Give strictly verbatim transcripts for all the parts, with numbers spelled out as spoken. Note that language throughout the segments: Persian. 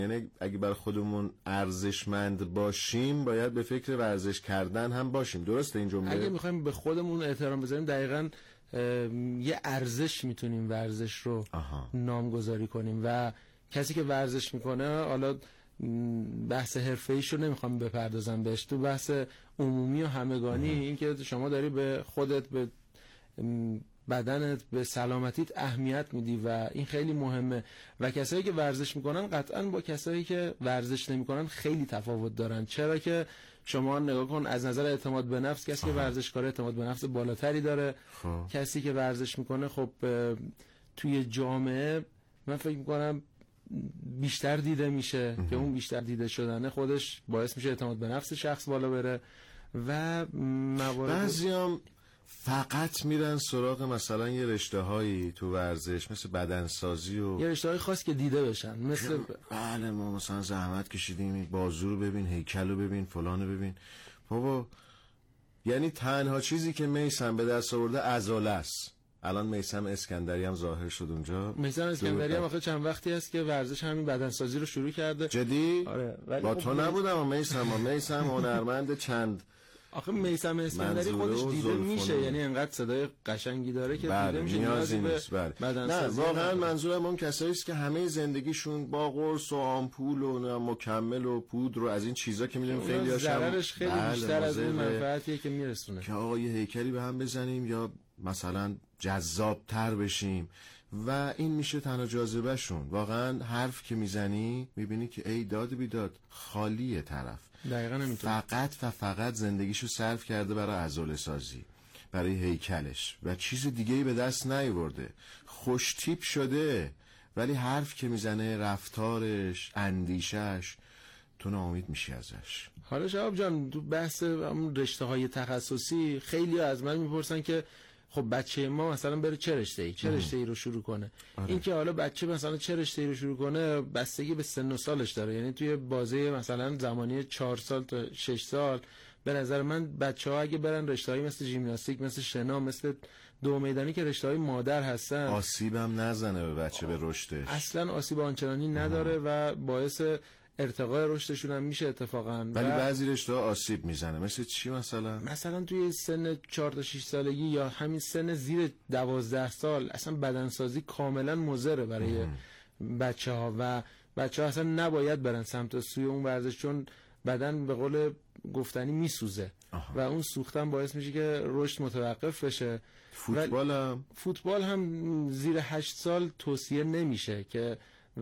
یعنی اگه برای خودمون ارزشمند باشیم باید به فکر ورزش کردن هم باشیم. درسته این جمله؟ اگه میخوایم به خودمون احترام بذاریم دقیقاً یه ارزش میتونیم ورزش رو آها. نامگذاری کنیم و کسی که ورزش میکنه، حالا بحث حرفه‌ایشو نمیخوام بپردازم بهش، تو بحث عمومی و همگانی این که شما داری به خودت، به بدنت، به سلامتیت اهمیت میدی و این خیلی مهمه و کسایی که ورزش میکنن قطعا با کسایی که ورزش نمیکنن خیلی تفاوت دارن. چرا که شما نگاه کن از نظر اعتماد به نفس کسی که ورزشکار اعتماد به نفس بالاتری داره. خواه. کسی که ورزش میکنه خب توی جامعه من فکر میکنم بیشتر دیده میشه که اون بیشتر دیده شدنه خودش باعث میشه اعتماد به نفس شخص بالا بره و موارد بعضیام فقط میرن سراغ مثلا یه رشته هایی تو ورزش مثل بدنسازی و یه رشته های خاص که دیده بشن، مثل بله ما مثلا زحمت کشیدیم بازو رو ببین، هیکل رو ببین، فلان رو ببین. بابا یعنی تنها چیزی که میسم به دست آورده عضله است. الان میثم اسکندری هم ظاهر شد اونجا. میثم اسکندری هم آخه چند وقتی است که ورزش همین بدنسازی رو شروع کرده. جدی؟ آره. با تو نبودم میثم، میثم هنرمند چند آخه میثم اسکندری خودش دیده میشه، یعنی انقدر صدای قشنگی داره که بله. دیده میشه نیازی نیست. بله. نه واقعا منظورم اون کسایی است که همه زندگیشون با قرص و آمپول و مکمل و پودر و از این چیزا که میدونیم خیلی هاشم ضررش خیلی بله. بیشتر از اون منفعتیه که میرسونه که آقا یه هیکلی به هم بزنیم یا مثلا جذابتر بشیم و این میشه تنها جاذبه شون. واقعا حرف که میزنی میبینی که ای داد بیداد خالیه طرف، دقیقاً نمیتونه، فقط و فقط زندگیشو صرف کرده برای عضله سازی، برای هیکلش و چیز دیگه‌ای به دست نیاورده. خوش تیپ شده ولی حرف که میزنه، رفتارش، اندیشش، تو ناامید میشی ازش. حالا شهاب جان تو بحث همون رشته های تخصصی خیلی از من میپرسن که خب بچه ما مثلا بره چه رشته‌ای چه رشته‌ای رو شروع کنه. آره. این که حالا بچه مثلا چه رشته‌ای رو شروع کنه بستگی به سن و سالش داره، یعنی توی بازه مثلا زمانی چهار سال تا شش سال به نظر من بچه‌ها اگه برن رشته‌ای مثل ژیمناستیک، مثل شنا، مثل دو میدانی که رشته‌های مادر هستن، آسیبم نزنه به بچه به رشدش، اصلا آسیب آنچنانی نداره و باعث ارتقای رشدشون هم میشه اتفاقا. ولی بعضی رشته ها آسیب میزنه. مثل چی مثلا؟ مثلا توی سن چهار تا شش سالگی یا همین سن زیر دوازده سال اصلا بدنسازی کاملا مضره برای بچه ها و بچه ها اصلا نباید برن سمت سوی اون ورزش، چون بدن به قول گفتنی میسوزه و اون سوختن باعث میشه که رشد متوقف بشه. فوتبال هم فوتبال هم زیر هشت سال توصیه نمیشه که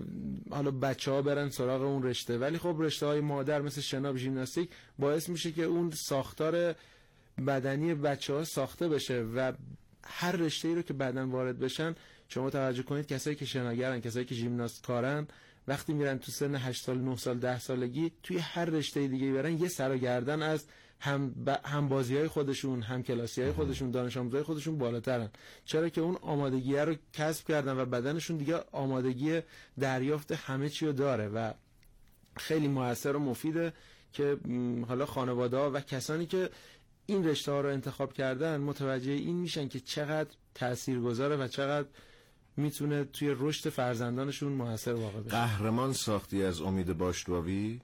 حالا بچه ها برن سراغ اون رشته، ولی خب رشته های مادر مثل شنا، ژیمناستیک باعث میشه که اون ساختار بدنی بچه ها ساخته بشه و هر رشته‌ای رو که بعداً وارد بشن شما توجه کنید کسایی که شناگرن، کسایی که ژیمناست کارن، وقتی میرن تو سن هشت سال، نه سال، ده سالگی توی هر رشته دیگه برن یه سر و گردن از هم ب... هم بازی‌های خودشون، هم کلاسی‌های خودشون، دانش آموزای خودشون بالاترن، چرا که اون آمادگی رو کسب کردن و بدنشون دیگه آمادگی دریافت همه چی رو داره و خیلی موثر و مفیده که حالا خانواده‌ها و کسانی که این رشته ها رو انتخاب کردن متوجه این میشن که چقدر تاثیرگذاره و چقدر میتونه توی رشد فرزندانشون موثر واقع بشه. قهرمان ساختی از امید باشتواوی؟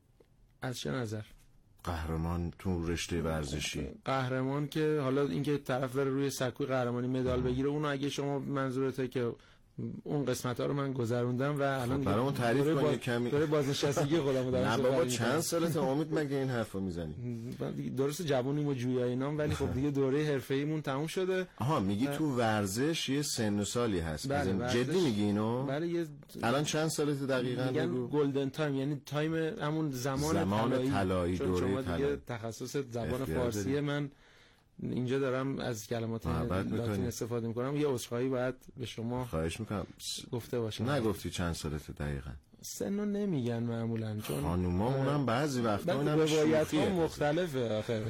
از چه نظر؟ قهرمان تو رشته ورزشی. قهرمان که حالا اینکه طرف بره روی سکوی قهرمانی مدال بگیره، اونو اگه شما منظورته که اون قسمت ها رو من گذروندم و الان برامون تعریف کن باز... کمی. داره بازنشستگی خودمو دارم. نه بابا چند سالته امید مگه این حرفو میزنی؟ درست جوونیم و جویای نام، ولی خب دیگه دوره حرفه‌ایمون تموم شده. آها میگی تو ورزش یه سن و سالی هست. بله جدی میگی اینو؟ بله. یه الان چند سالته دقیقاً بگو؟ گلدن تایم، یعنی تایم همون زمان, زمان طلایی، دوره طلایی. شما دیگه تخصص زبان فارسی، من اینجا دارم از کلمات لاتین استفاده میکنم، یه عذرخواهی باید به شما خواهش میکنم گفته باشم. نگفتی چند سالته دقیقاً؟ سنو نمیگن معمولا، چون خانومامونم بعضی وقتا اونم روایت‌ها مختلفه آخه.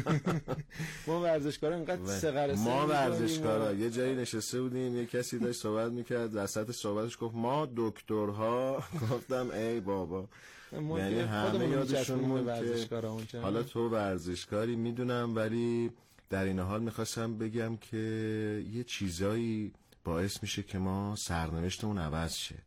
ما ورزشکارا اینقدر صغر سن، ما ورزشکارا یه جایی نشسته بودیم، یه کسی داشت صحبت میکرد، وسط صحبتش گفت ما دکترها، گفتم ای بابا، یعنی همه یادشون موند که حالا تو ورزشکاری میدونم، ولی در این حال میخواستم بگم که یه چیزایی باعث میشه که ما سرنوشتمون عوض شه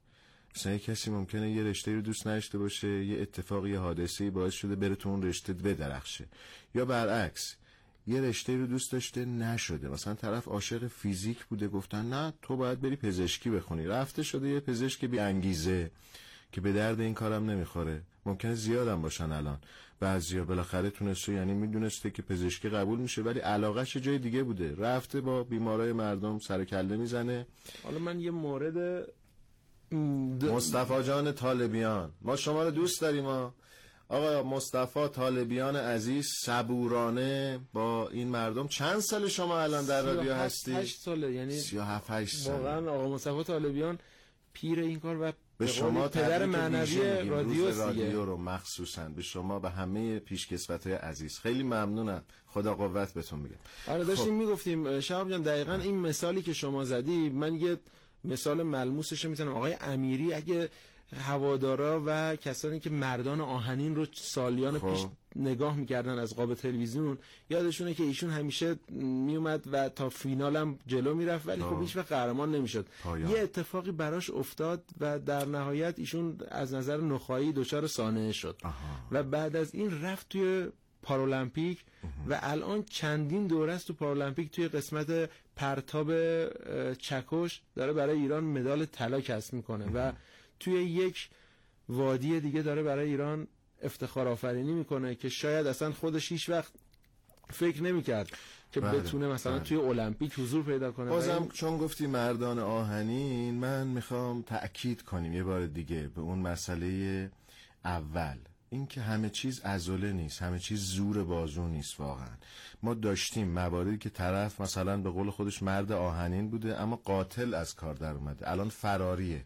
مثلا کسی ممکنه یه رشته رو دوست نداشته باشه، یه اتفاقی، یه حادثه‌ای باعث شده بره تو اون رشته بدرخشه، یا برعکس یه رشته رو دوست داشته نشده، مثلا طرف عاشق فیزیک بوده گفتن نه تو باید بری پزشکی بخونی، رفته شده یه پزشک بی انگیزه که به درد این کارم نمیخوره. ممکنه زیادم باشن الان، بعضیا بالاخره تونسته، یعنی میدونسته که پزشکی قبول میشه ولی علاقهش جای دیگه بوده، رفته با بیمارای مردم سر کله میزنه. حالا من یه مورد د... مصطفی جان طالبیان، ما شما رو دوست داریم. ما آقا مصطفی طالبیان عزیز صبورانه با این مردم. چند سال شما الان در رادیو هستی؟ هشت ساله، یعنی سی و هفت هشت سال. واقعا آقا مصطفی طالبیان پیر این کار و به شما پدر معنوی رادیو رادیو رو مخصوصا به شما، به همه پیشکسوتای عزیز خیلی ممنونم. خدا قوت بهتون میگم. آره داشتیم خب. میگفتیم شهاب جان دقیقاً این مثالی که شما زدی، من یه مثال ملموسش میزنم. آقای امیری اگه هوادارا و کسانی که مردان آهنین رو سالیان خب. پیش نگاه میکردن از قاب تلویزیون، یادشونه که ایشون همیشه میومد و تا فینال هم جلو میرفت ولی خب هیچ وقت قهرمان نمیشد. یه اتفاقی براش افتاد و در نهایت ایشون از نظر نخایی دچار سانحه شد. آها. و بعد از این رفت توی پارالمپیک و الان چندین دوره است تو پارالمپیک توی قسمت پرتاب چکش داره برای ایران مدال طلا کسب میکنه و توی یک وادی دیگه داره برای ایران افتخار آفرینی میکنه که شاید اصلا خودش هیچ وقت فکر نمیکرد که بله، بتونه مثلا بله. توی المپیک حضور پیدا کنه. بازم این... چون گفتی مردان آهنین، من میخوام تأکید کنیم یه بار دیگه به اون مسئله اول، این که همه چیز عضله نیست، همه چیز زور بازو نیست. واقعا ما داشتیم مواردی که طرف مثلا به قول خودش مرد آهنین بوده اما قاتل از کار در اومده، الان فراریه.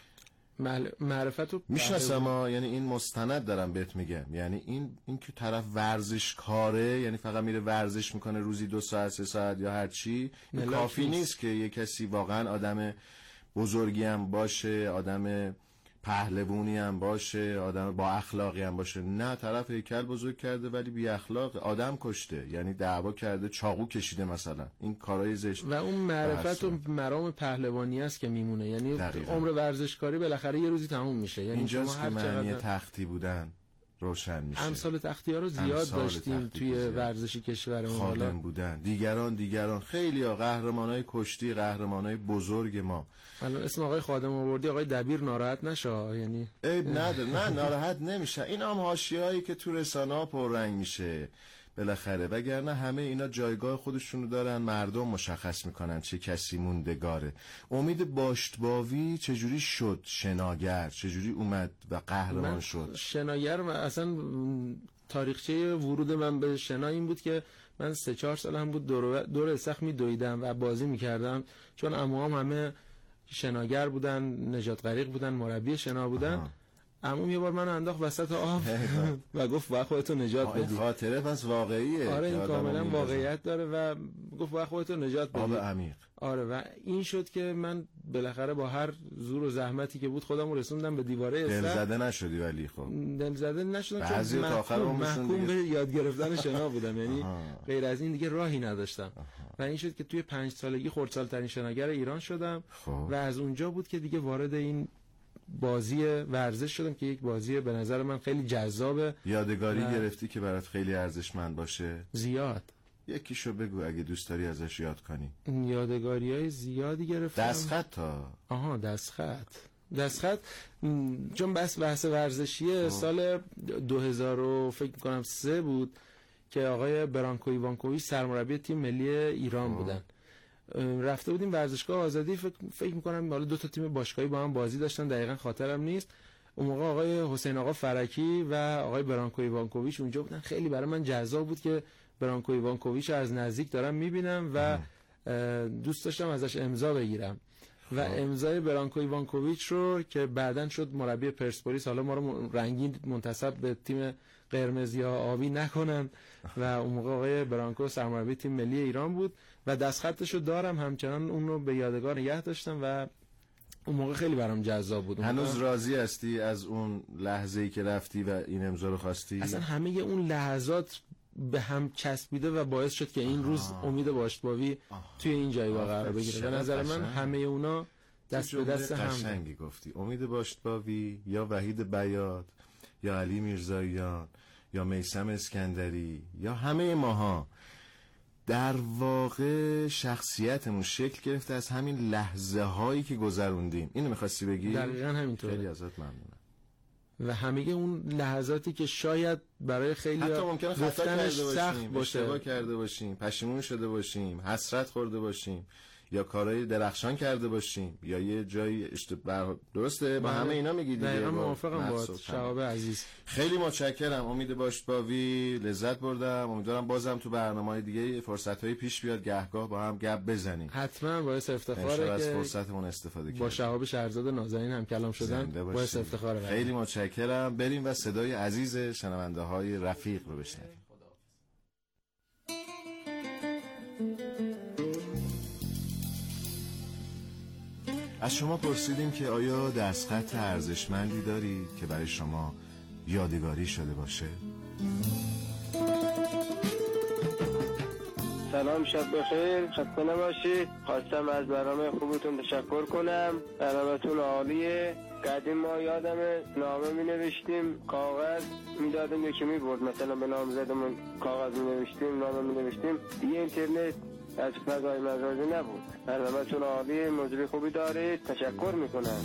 معرفت رو میشناسم ما، یعنی این مستند دارم بهت میگم، یعنی این این که طرف ورزش کاره، یعنی فقط میره ورزش میکنه روزی دو ساعت سه ساعت یا هر چی، کافی نیست. نیست که یه کسی واقعا آدم بزرگی هم باشه، آدم پهلوونی هم باشه، آدم با اخلاقی هم باشه. نه، طرف هیکل بزرگ کرده ولی بی اخلاق، آدم کشته، یعنی دعوا کرده، چاقو کشیده مثلا، این کارهای زشت. و اون معرفت و مرام پهلوانی است که میمونه، یعنی دقیقا. عمر ورزشکاری بالاخره یه روزی تموم میشه. یعنی اینجاست که معنی تختی بودن روشن میشه. امثال تختی ها رو زیاد داشتیم توی ورزشی کشورمون. خادم بودن دیگران دیگران خیلی ها، قهرمانای کشتی، قهرمانای بزرگ ما. الان اسم آقای خادم آوردی، آقای دبیر ناراحت نشه، یعنی عیب نداره. نه ناراحت نمیشه، این هم حاشیه‌ای که تو رسانه‌ها پررنگ میشه بالاخره، وگرنه همه اینا جایگاه خودشونو دارن، مردم مشخص میکنن چه کسی موندگاره. امید باشتباوی چجوری شد شناگر، چجوری اومد و قهرمان شد؟ شناگر اصلا تاریخچه ورود من به شنا این بود که من سه چهار سال هم بود دور دور استخ میدویدم و بازی میکردم، چون عموام همه شناگر بودن، نجات غریق بودن، مربی شنا بودن. آها. عموم یه بار من انداخت وسط آب و گفت باید خودتو نجات بدی. خاطره پس واقعیه. آره این کاملا واقعیت داره و گفت باید خودتو نجات بدی. آب عمیق. آره و این شد که من بالاخره با هر زور و زحمتی که بود خودمو رسوندم به دیواره استخر. دل زده نشدی ولی خب. دل زده نشدم چون محکوم, محکوم به یاد گرفتن شنا بودم، یعنی غیر از این دیگه راهی نداشتم. آها. و این شد که توی پنج سالگی خردسال‌ترین شناگر ایران شدم. خب. و از اونجا بود که دیگه وارد این بازی ورزش شدم که یک بازی به نظر من خیلی جذابه. یادگاری و... گرفتی که برات خیلی ارزشمند باشه؟ زیاد. یکیشو بگو اگه دوست داری ازش یاد کنی. یادگاریای زیادی گرفتم. دستخط تا آها دستخط دستخط چون بس بحث ورزشیه. آه. سال دو هزار و فکر می‌کنم سه بود که آقای برانکو ایوانکوویچ سرمربی تیم ملی ایران آه. بودن. رفته بودیم ورزشگاه آزادی، فکر, فکر میکنم حالا دو تا تیم باشگاهی با هم بازی داشتن، دقیقاً خاطرم نیست. اون موقع آقای حسین آقا فرکی و آقای برانکو ایوانکوویچ اونجا بودن. خیلی برای من جذاب بود که برانکو ایوانکوویچ از نزدیک دارم میبینم و دوست داشتم ازش امضا بگیرم و امضای برانکو ایوانکوویچ رو که بعداً شد مربی پرسپولیس، حالا ما رو رنگین منتسب به تیم قرمز یا آبی نکنن، و اون موقع آقای برانکو سرمربی تیم ملی ایران بود و دستخطشو دارم همچنان، اون رو به یادگار نگه داشتم و اون موقع خیلی برام جذاب بود. هنوز راضی هستی از اون لحظه‌ای که رفتی و این امضا رو خواستی؟ اصلا همه اون لحظات به هم چسبیده و باعث شد که این روز امید باشتباوی توی این جایگاه قرار بگیره. به نظر من همه اونا دست به دست هم. قشنگی گفتی. امید باشتباوی یا وحید بیات یا علی میرزاییان یا میثم اسکندری یا همه ماها در واقع شخصیتمون شکل گرفته از همین لحظه هایی که گذروندیم. اینو می‌خواستی بگی؟ دقیقاً همینطوره. خیلی ازت ممنونم. و همه اون لحظاتی که شاید برای خیلی حتی ممکنه خطا کرده سخت باشیم، اشتباه کرده باشیم، پشیمون شده باشیم، حسرت خورده باشیم یا کارهای درخشان کرده باشیم یا یه جایی اشتباه. درسته؟ با همه اینا میگی دیگه. دقیقاً موافقم باهات شهاب عزیز. خیلی متشکرم. امید باشتباوی، لذت بردم. امیدوارم بازم تو برنامه‌های دیگه فرصت‌های پیش بیاد، گهگاه با هم گپ بزنیم. حتما باعث افتخاره که از فرصتمون استفاده کنیم. با شهاب شهرزاد نازنین هم کلام شدن باعث افتخاره. خیلی متشکرم. بریم و صدای عزیز شنونده‌های رفیق رو بشنویم. از شما پرسیدیم که آیا دستخط ارزشمندی داری که برای شما یادگاری شده باشه؟ سلام، شب بخیر، خسته نباشید. خواستم از برنامه خوبتون تشکر کنم. برنامه‌تون عالیه. قدیم ما یادمه نامه می نوشتیم، کاغذ می دادیم یکی می برد، مثلا به نامزدمون کاغذ می نوشتیم، نامه می نوشتیم. دیگه اینترنت از فضای مجازی نبود. برنامه‌تون عالیه، موضوع خوبی دارید، تشکر میکنم.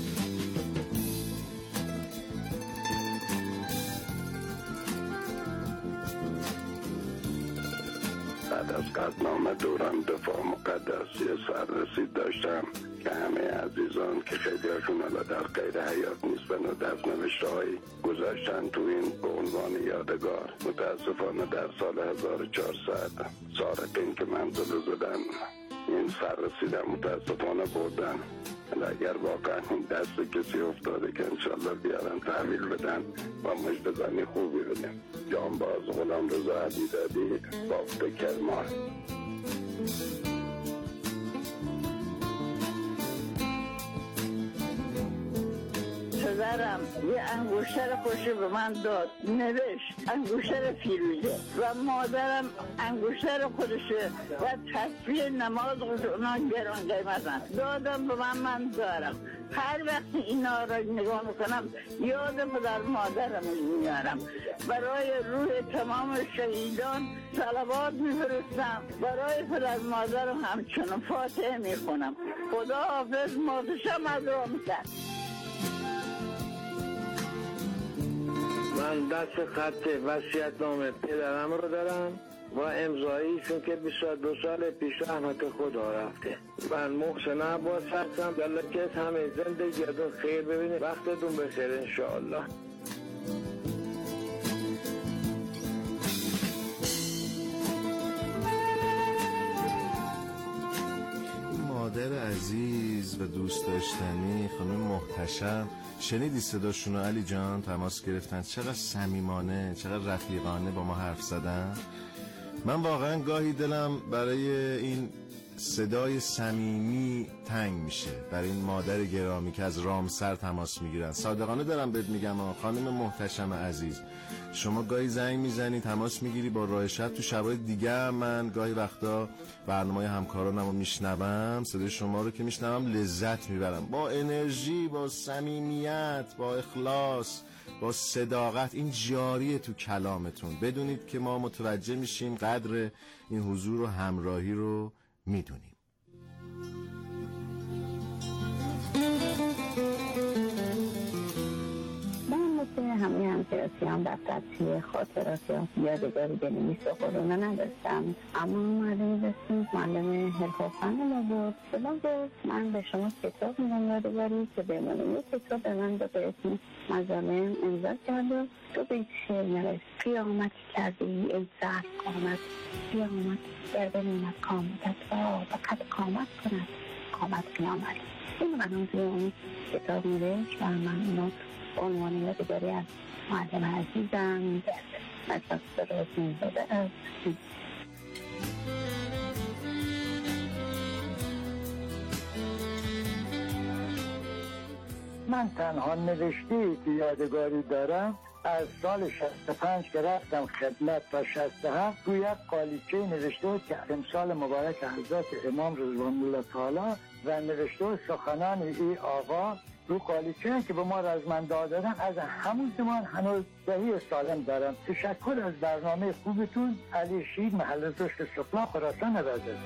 بعد از قطعنامه دوران دفاع مقدس یه سررسید داشتم که همه عزیزان که خیلی هاشون حالا در غیر حیات نیستن و دست نوشته هایی گذاشتن تو این به عنوان یادگار. متاسفانه در سال هزار و چهارصد سارقین که منزل زدن این سررسیدم متاسفانه بردن. اگر واقعا این دست کسی افتاده که انشالله بیارن تحویل بدن و مجدزنی خوبی بدن. جانباز غلام رضا علیزاده، بافت کرمان. پدرم یه انگشتر خوشی به من داد، نوشت انگشتر فیروزه، و مادرم انگشتر خودشه و تصویر نماز خودش، اونا گران قیمتن، دادم به من، من دارم. هر وقت اینا را نگاه میکنم یاد پدر مادرم میارم. برای روح تمام شهیدان صلوات میفرستم، برای پدر مادرم همچنان فاتحه میخونم. خدا حافظ، مادشم از را میکرد. من دست خط وصیت‌نامه پدرم رو دارم و امضاییشون که بیست و دو سال پیش رحمت خدا رفته. من محسن عباس هستم. دلله که همه زندگیتون خیر ببینید، وقتتون بخیر انشاءالله. مادر عزیز و دوست داشتنی خانم محتشم، شنیدی صداشونو علی جان؟ تماس گرفتن، چقدر صمیمانه، چقدر رفیقانه با ما حرف زدن. من واقعا گاهی دلم برای این صدای صمیمی تنگ میشه، برای این مادر گرامی که از رامسر تماس میگیرن. صادقانه دارم بهت میگم خانم محتشم عزیز، شما گاهی زنگ میزنی، تماس میگیری با راه شب. تو شبای دیگه من گاهی وقتا برنامه همکارانم رو میشنوم، صدای شما رو که میشنوم لذت میبرم، با انرژی، با صمیمیت، با اخلاص، با صداقت. این جاریه تو کلامتون. بدونید که ما متوجه میشیم، قدر این حضور و همراهی رو میدونیم. همه همکلاسیان دفتر توی خاطرات یادگاری بنویس و خودونه نداشتم، اما معلم دستیم معلم حرف فن ما بود. بلا بود من به شما کتاب میدم یادگاری که به من یک کتاب به من به اسم مظالم امضا کرد و تو به شعر نوشت. قیامت کردی ای زرد قامت، قیامت در بنیمت کامتت و فقط قامت کند قامت قیامت. این من توی اون کتاب نوشت و من اونو عنوان یادگاری از معلم عزیزم از دکتر حسین زاده است. من تنها نوشتی که یادگاری دارم از سال شصت و پنج که رفتم خدمت تا شصت و هفت روی یک قالیچه نوشته بود که امسال مبارک حضرت امام رضوان الله تعالی و نوشته و سخنان ای آقا رو قالیچه که به ما رزمند دادن از همون زمان هنوز دهی سالم دارم. تشکر از برنامه خوبتون. علی شید، محل زشت سفلا، خراسان نوازه.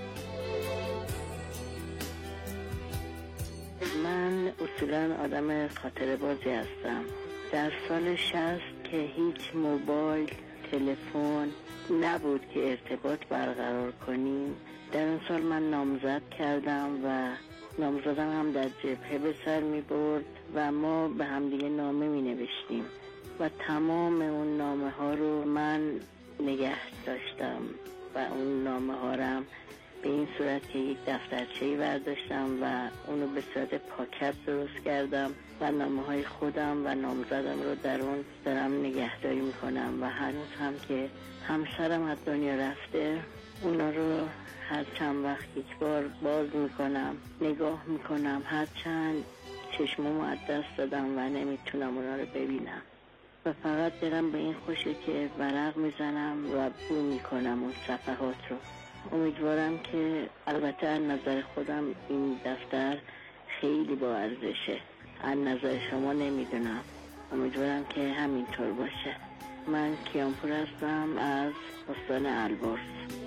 من اصولا آدم خاطره بازی هستم. در سال شصت که هیچ موبایل، تلفن نبود که ارتباط برقرار کنیم، در اون سال من نامزد کردم و نامزدم هم در جبهه به سر می برد و ما به همدیگه نامه می نوشتیم و تمام اون نامه ها رو من نگه داشتم و اون نامه ها رو به این صورت که یک دفترچه‌ای برداشتم و اونو به صورت پاکت درست کردم و نامه های خودم و نامزدم رو در اون دارم نگهداری میکنم و هنوز هم که همسرم از دنیا رفته اونا رو هر چند وقت یک بار باز میکنم، نگاه میکنم، هر چند چشممو از دست دادم و نمیتونم اونا رو ببینم و فقط دلم به این خوشه که ورق میزنم و بو میکنم اون صفحات رو. امیدوارم که البته از نظر خودم این دفتر خیلی با ارزشه، از نظر شما نمیدونم، امیدوارم که همینطور باشه. من کیانپور هستم از استان البرز.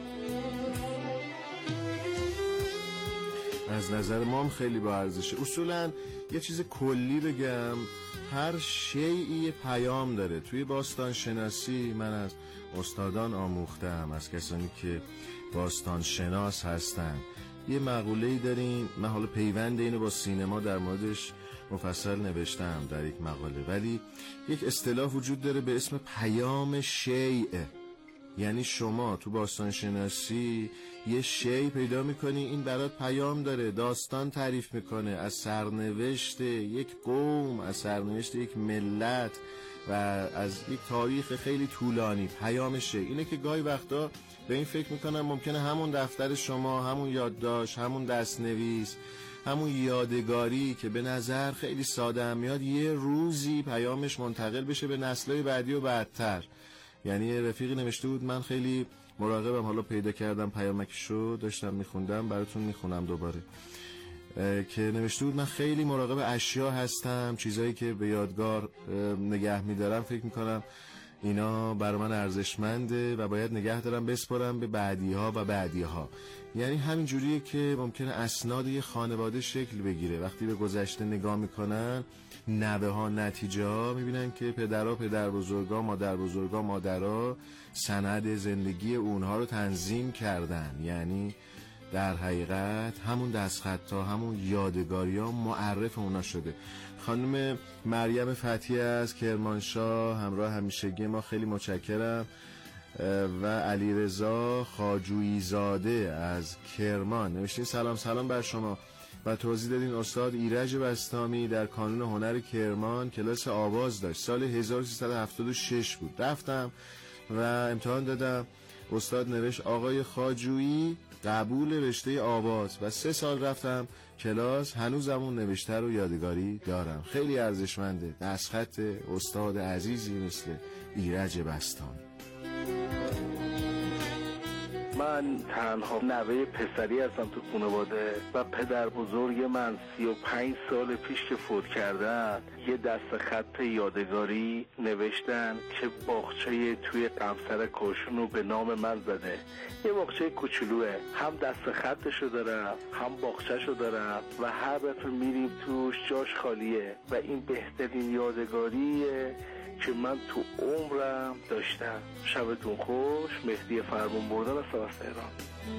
از نظر ما هم خیلی با ارزشه. اصولا یه چیز کلی بگم، هر شیئی پیام داره. توی باستان شناسی من از استادان آموختم، از کسانی که باستان شناس هستن. یه مقوله‌ای داریم، من حالا پیوند اینو با سینما در موردش مفصل نوشتم در یک مقاله، ولی یک اصطلاح وجود داره به اسم پیام شیء. یعنی شما تو باستان شناسی یه شی پیدا میکنی، این برات پیام داره، داستان تعریف میکنه از سرنوشت یک قوم، از سرنوشت یک ملت و از یک تاریخ خیلی طولانی. پیام شی اینه که گاهی وقتا به این فکر میکنم ممکنه همون دفتر شما، همون یادداشت، همون دستنویس، همون یادگاری که به نظر خیلی ساده هم میاد، یه روزی پیامش منتقل بشه به نسل‌های بعدی و بعدتر. یعنی رفیقی نوشته بود، من خیلی مراقبم، حالا پیدا کردم پیامکشو داشتم میخوندم، براتون میخونم دوباره، که نوشته بود من خیلی مراقب اشیا هستم، چیزایی که به یادگار نگه میدارم فکر میکنم اینا برای من ارزشمنده و باید نگه دارم بسپارم به بعدی ها و بعدی ها. یعنی همین جوریه که ممکنه اسناد یه خانواده شکل بگیره. وقتی به گذشته نگاه میکنن نوه ها، نتیجه ها، میبینن که پدرها پدر بزرگا، مادر بزرگا مادرها سند زندگی اونها رو تنظیم کردن. یعنی در حقیقت همون دستخط ها، همون یادگاری ها معرف اونا شده. خانم مریم فتحی از کرمانشاه همراه همیشگی ما، خیلی متشکرم. و علیرضا خاجویی زاده از کرمان نوشتین سلام سلام بر شما و توضیح دادین استاد ایرج بستامی در کانون هنر کرمان کلاس آواز داشت، سال هزار و سیصد و هفتاد و شش بود. رفتم و امتحان دادم، استاد نوشت آقای خاجویی قبول رشته آواز و سه سال رفتم کلاس، هنوزم اون نوشته رو یادگاری دارم. خیلی ارزشمنده دستخط استاد عزیزی مثل ایرج بستامی. من تنها نوه پسری هستم تو خانواده و پدر بزرگ من سی و پنج سال پیش که فوت کردن یه دست خط یادگاری نوشتن که باغچه توی قمصر کاشون رو به نام من زده. یه باغچه کوچولوه، هم دست خطشو دارم هم باغچه‌شو دارم و هر دفعه میریم توش جاش خالیه و این بهترین یادگاریه که من تو عمرم داشتم. شبتون خوش. مهدی فرمان بردن از تهران.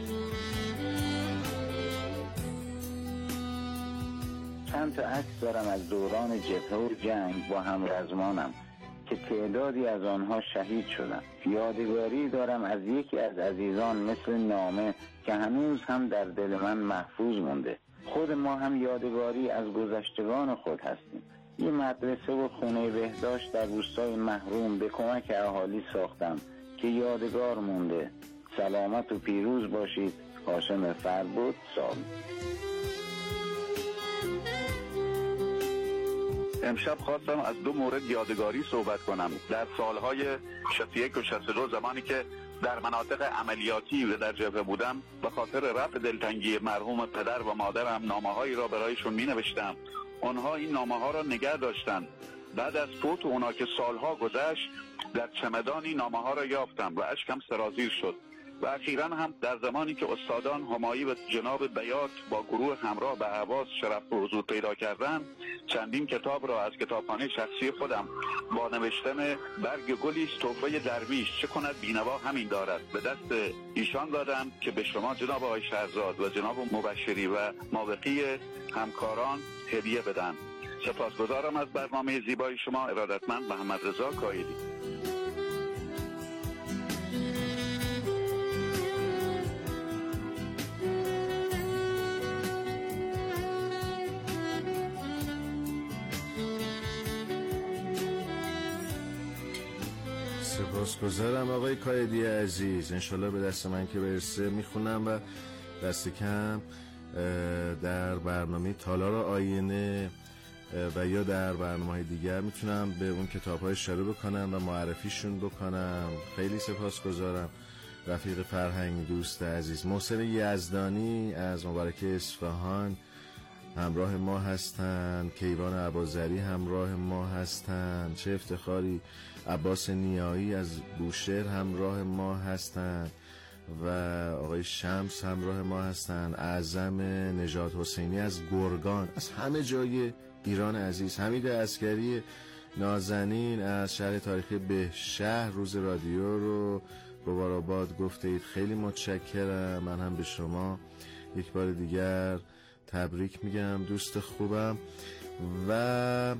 چند تا عکس دارم از دوران جبهه و جنگ با همرزمانم که تعدادی از آنها شهید شدن. یادگاری دارم از یکی از عزیزان مثل نامه که هنوز هم در دل من محفوظ مونده. خود ما هم یادگاری از گذشتگان خود هستیم. یه مدرسه و خونه بهداشت در روستای محروم به کمک اهالی ساختم که یادگار مونده. سلامت و پیروز باشید. هاشم فربود سامی. امشب خواستم از دو مورد یادگاری صحبت کنم. در سالهای شصت و یک و شصت و دو زمانی که در مناطق عملیاتی و در جبهه بودم به خاطر رفع دلتنگی مرحوم پدر و مادرم نامه‌هایی را برایشون می‌نوشتم. آنها این نامه‌ها را نگه داشتند. بعد از فوت اونا که سالها گذشت در چمدانی نامه‌ها را یافتم و اشکم سرازیر شد. و اخیراً هم در زمانی که استادان همایی و جناب بیات با گروه همراه به اهواز شرف و حضور پیدا کردند، چندین کتاب را از کتابخانه شخصی خودم با نوشتن برگ گلی است تحفه درویش چه کند بینوا همین دارد به دست ایشان دادم که به شما جناب آقای شهرزاد و جناب مبشری و مابقی همکاران هدیه بدن. سپاسگزارم از برنامه زیبای شما. ارادتمند محمد رضا کایلی. سپاسگزارم آقای کایدی عزیز. انشالله به دست من که برسه میخونم و دست کم در برنامه تالار آینه و یا در برنامه‌های دیگر میتونم به اون کتاب‌های اشاره بکنم و معرفیشون بکنم. خیلی سپاسگزارم. رفیق فرهنگ دوست عزیز محسن یزدانی از مبارکه اصفهان همراه ما هستند. کیوان ابوذری همراه ما هستند. چه افتخاری. عباس نیایی از بوشهر همراه ما هستند و آقای شمس همراه ما هستند. اعظم نژاد حسینی از گرگان، از همه جای ایران عزیز. حمید عسکری نازنین از شهر تاریخی بهشهر روز رادیو رو ببارآباد گفته اید. خیلی متشکرم. من هم به شما یک بار دیگر تبریک میگم دوست خوبم. و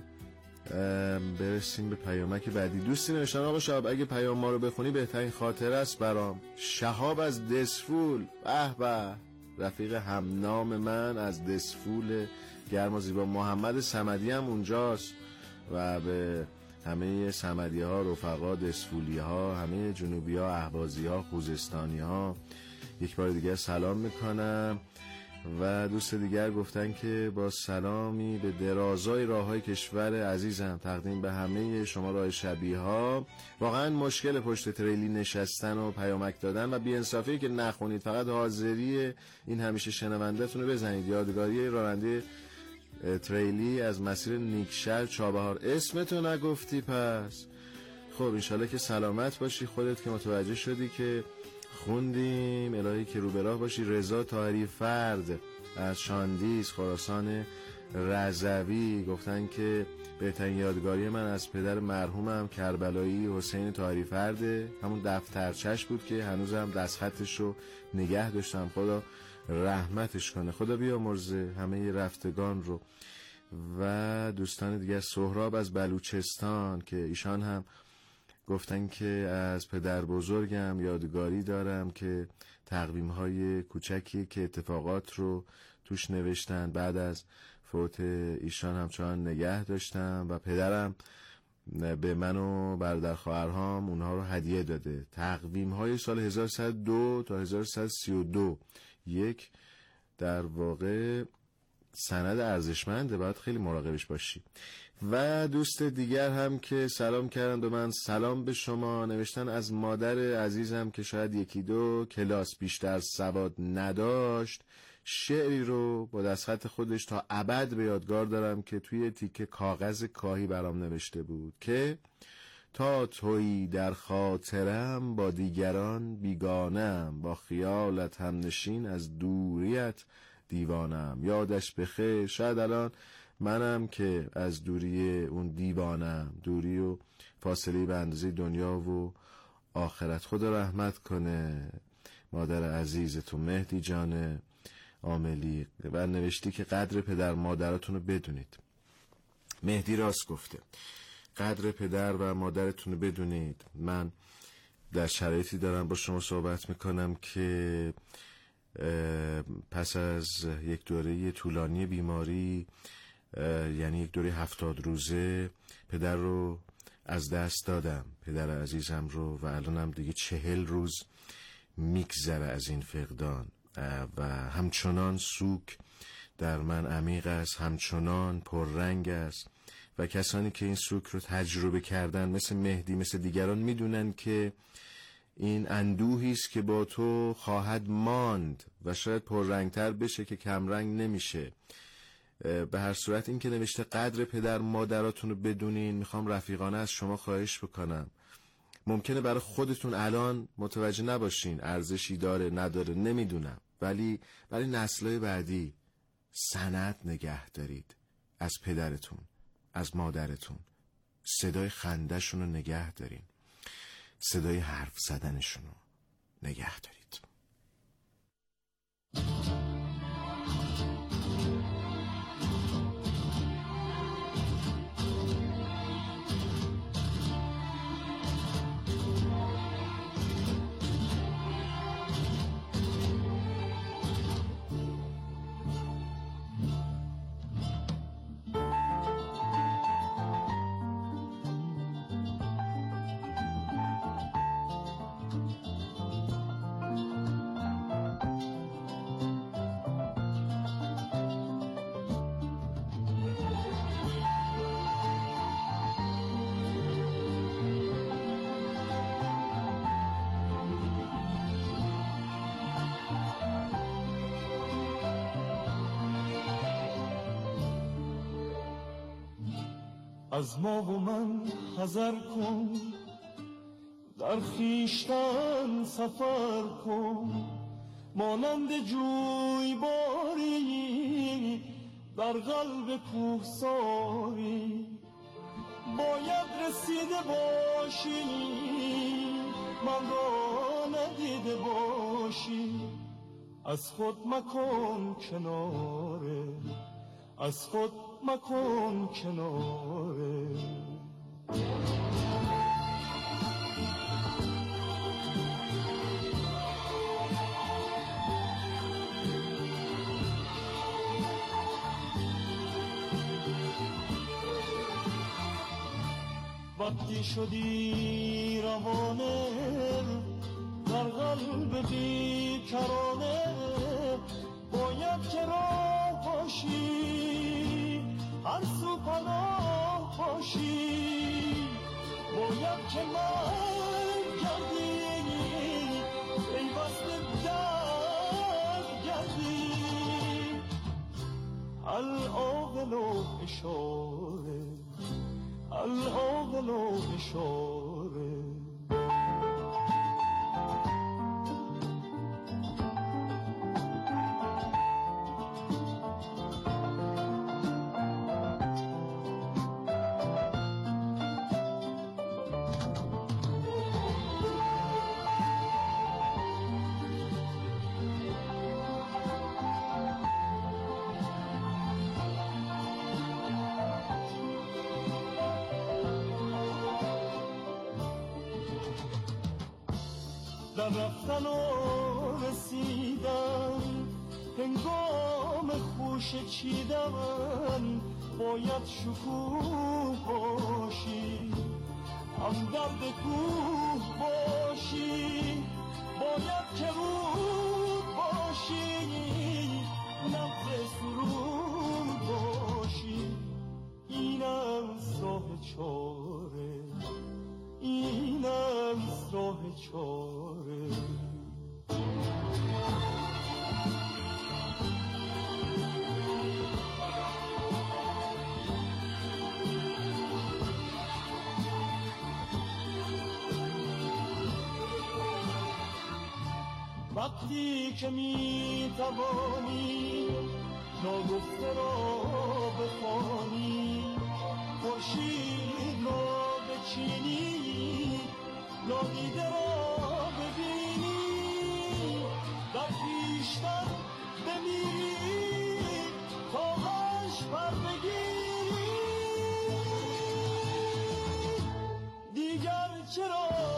برسیم به پیامک بعدی. دوستی نوشتن آقا شهاب اگه پیام ما رو بخونی بهترین خاطره است برام. شهاب از دسفول، به به، رفیق همنام من از دسفول گرم و زیبا. محمد صمدی هم اونجاست و به همه صمدی ها، رفقا، دسفولی ها، همه جنوبی ها، اهوازی ها، خوزستانی ها یک بار دیگر سلام میکنم. و دوست دیگر گفتن که با سلامی به درازای راههای کشور عزیزم تقدیم به همه شما راه شبیه ها. واقعا مشکل پشت تریلی نشستن و پیامک دادن و بی‌انصافی که نخونید، فقط حاضری این همیشه شنونده‌تون رو بزنید. یادگاری راننده تریلی از مسیر نیکشهر چابهار. اسمتو نگفتی پس. خب انشالله که سلامت باشی، خودت که متوجه شدی که خوندیم. الهی که رو به راه باشی. رضا طاهری فرد از شاندیز خراسان رضوی گفتن که بهترین یادگاری من از پدر مرحومم کربلایی حسین طاهری فرد، همون دفترچش بود که هنوزم دستخطش رو نگه داشتم. خدا رحمتش کنه، خدا بیامرزه همه رفتگان رو. و دوستان دیگر سهراب از بلوچستان که ایشان هم گفتن که از پدر بزرگم یادگاری دارم که تقویم های کوچکی که اتفاقات رو توش نوشتن بعد از فوت ایشان همچنان نگه داشتم و پدرم به من و برادر خواهرهام اونها رو هدیه داده. تقویم های سال هزار و سیصد و دو تا هزار و سیصد و سی و دو، یک در واقع سند ارزشمنده، باید خیلی مراقبش باشی. و دوست دیگر هم که سلام کردن به من، سلام به شما. نوشتن از مادر عزیزم که شاید یکی دو کلاس بیشتر سواد نداشت، شعری رو با دستخط خودش تا ابد به یادگار دارم که توی تیکه کاغذ کاهی برام نوشته بود که تا تویی در خاطرم با دیگران بیگانم، با خیالت همنشین از دوریت دیوانم. یادش بخیر. شاید الان منم که از دوری اون دیوانم، دوری و فاصله به اندازه دنیا و آخرت. خدا رحمت کنه مادر عزیزتون مهدی جان عاملی. و نوشتی که قدر پدر مادراتون رو بدونید. مهدی راست گفته، قدر پدر و مادرتون رو بدونید. من در شرایطی دارم با شما صحبت میکنم که پس از یک دوره طولانی بیماری، یعنی یک دوره هفتاد روزه، پدر رو از دست دادم، پدر عزیزم رو، و الانم دیگه چهل روز میگذره از این فقدان و همچنان سوگ در من عمیق است، همچنان پررنگ است. و کسانی که این سوگ رو تجربه کردن مثل مهدی، مثل دیگران، میدونن که این اندوهی است که با تو خواهد ماند و شاید پررنگتر بشه که کمرنگ نمیشه. به هر صورت این که نوشته قدر پدر مادراتون رو بدونین، میخوام رفیقانه از شما خواهش بکنم. ممکنه برای خودتون الان متوجه نباشین ارزشی داره نداره، نمیدونم، ولی برای نسل‌های بعدی سند نگه دارید از پدرتون، از مادرتون. صدای خنده‌شون رو نگه دارین، صدای حرف زدنشون رو نگه دارید. از ما و من حذر کن، در خویشتن سفر کن، مانند جویباری در قلب کوهساری. باید رسیده باشی من را ندیده باشی، از خود مکن کناره، از خود مکن کناره. وقتی شدی روانه در قلب بیکرانه، باید که راه باشی، هر سو پناه باشی. باید که من گردی پیوسته در گردی، العاقل و اشاره، العاقل و اشاره. در رفتن و رسیدن، هنگام خوش چیدن، باید شکوه باشی، هم درد کوه باشی. باید که رود باشی، نبض سرود باشی. اینم راه چاره، اینم راه چاره. وقتی که می توانی ناگفته را بخوانی، خورشید را بچینی، نادیده را ببینی، در خویشتن بمیری تا غش پر بگیری. دیگر چرا